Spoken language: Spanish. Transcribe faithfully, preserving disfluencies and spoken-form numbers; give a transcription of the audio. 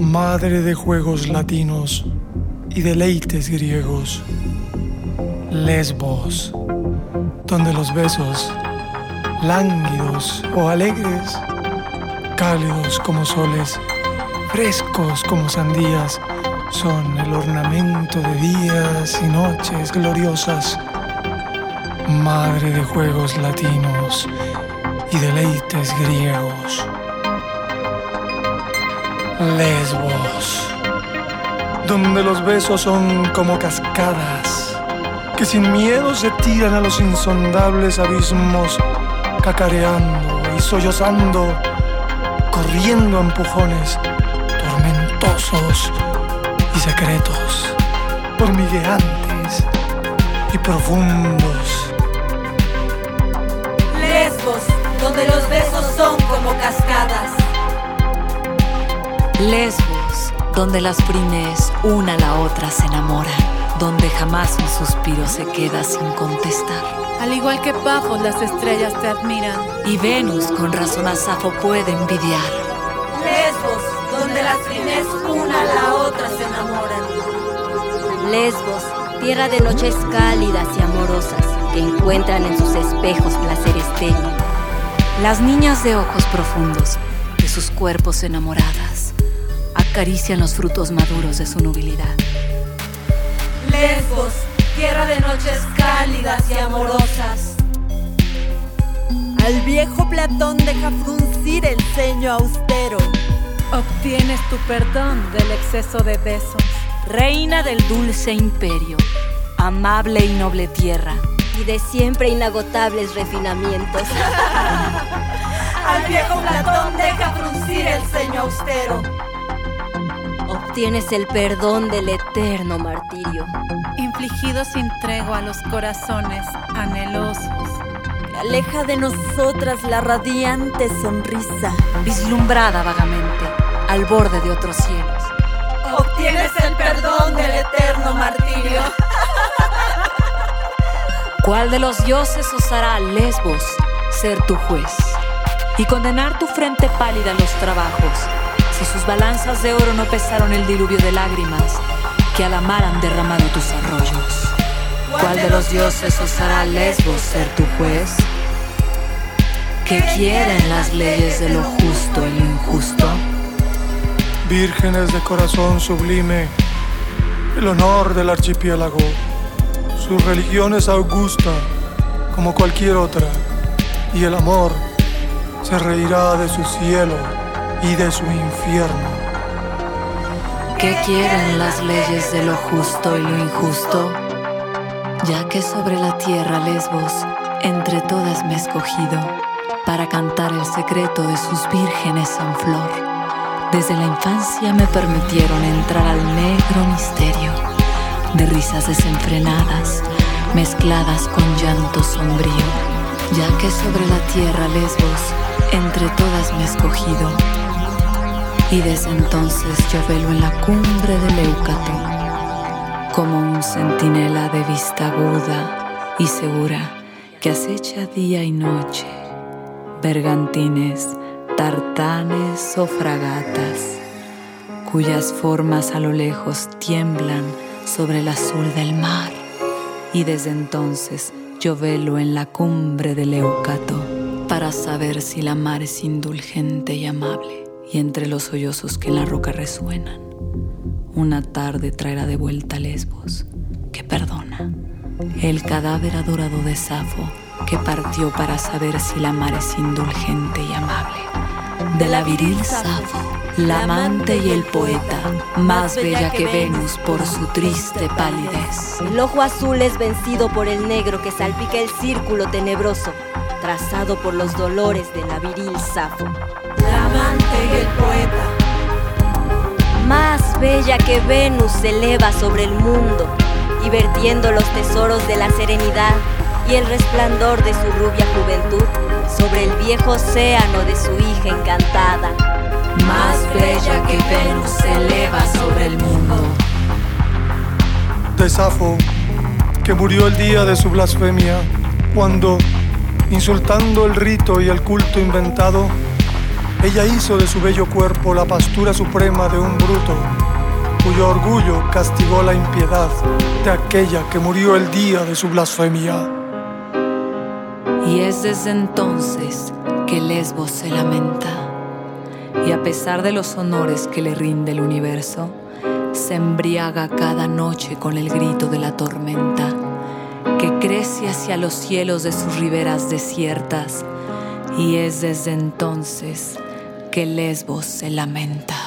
madre de juegos latinos y deleites griegos. Lesbos, donde los besos, lánguidos o alegres, cálidos como soles, frescos como sandías, son el ornamento de días y noches gloriosas. Madre de juegos latinos y deleites griegos. Lesbos, donde los besos son como cascadas que sin miedo se tiran a los insondables abismos, cacareando y sollozando, corriendo a empujones tormentosos y secretos, hormigueantes y profundos. Lesbos, donde los besos son como cascadas. Lesbos, donde las brines una a la otra se enamoran, donde jamás un suspiro se queda sin contestar. Al igual que Pafos, las estrellas te admiran, y Venus con razón a Safo puede envidiar. Lesbos, donde las brines una a la otra se enamoran. Lesbos, tierra de noches cálidas y amorosas que encuentran en sus espejos placer estéril. Las niñas de ojos profundos, de sus cuerpos enamoradas, acarician los frutos maduros de su nubilidad. Lesbos, tierra de noches cálidas y amorosas. Al viejo Platón deja fruncir el ceño austero. obtienes tu perdón del exceso de besos. Reina del dulce imperio, amable y noble tierra, y de siempre inagotables refinamientos. Al viejo Platón deja fruncir el ceño austero. Obtienes el perdón del eterno martirio, infligido sin tregua a los corazones anhelosos. Que aleja de nosotras la radiante sonrisa, vislumbrada vagamente al borde de otros cielos. Obtienes el perdón del eterno martirio. ¿Cuál de los dioses osará, Lesbos, ser tu juez y condenar tu frente pálida a los trabajos, si sus balanzas de oro no pesaron el diluvio de lágrimas que a la mar han derramado tus arroyos? ¿Cuál de los dioses osará, Lesbos, ser tu juez? ¿Qué quieren las leyes de lo justo y lo injusto? Vírgenes de corazón sublime, el honor del archipiélago. Su religión es augusta como cualquier otra, y el amor se reirá de su cielo y de su infierno. ¿Qué quieren las leyes de lo justo y lo injusto? Ya que sobre la tierra, Lesbos, entre todas me he escogido para cantar el secreto de sus vírgenes en flor. Desde la infancia me permitieron entrar al negro misterio de risas desenfrenadas, mezcladas con llanto sombrío, ya que sobre la tierra, Lesbos, entre todas me he escogido. Y desde entonces yo velo en la cumbre del Leucato, como un centinela de vista aguda y segura que acecha día y noche bergantines, tartanes o fragatas, cuyas formas a lo lejos tiemblan sobre el azul del mar. Y desde entonces yo velo en la cumbre del Leucato para saber si la mar es indulgente y amable, y entre los sollozos que en la roca resuenan, una tarde traerá de vuelta a Lesbos, que perdona, el cadáver adorado de Safo, que partió para saber si la mar es indulgente y amable. De la viril Safo, la amante y el poeta, más bella que Venus por su triste palidez. El ojo azul es vencido por el negro que salpica el círculo tenebroso, trazado por los dolores de la viril Safo. La amante y el poeta, más bella que Venus, se eleva sobre el mundo y vertiendo los tesoros de la serenidad y el resplandor de su rubia juventud sobre el viejo océano de su hija encantada. Más bella que Venus se eleva sobre el mundo. De Safo, que murió el día de su blasfemia, cuando, insultando el rito y el culto inventado, Ella hizo de su bello cuerpo la pastura suprema de un bruto, cuyo orgullo castigó la impiedad de aquella que murió el día de su blasfemia. Y es desde entonces que Lesbos se lamenta, y a pesar de los honores que le rinde el universo, se embriaga cada noche con el grito de la tormenta, que crece hacia los cielos de sus riberas desiertas, y es desde entonces que Lesbos se lamenta.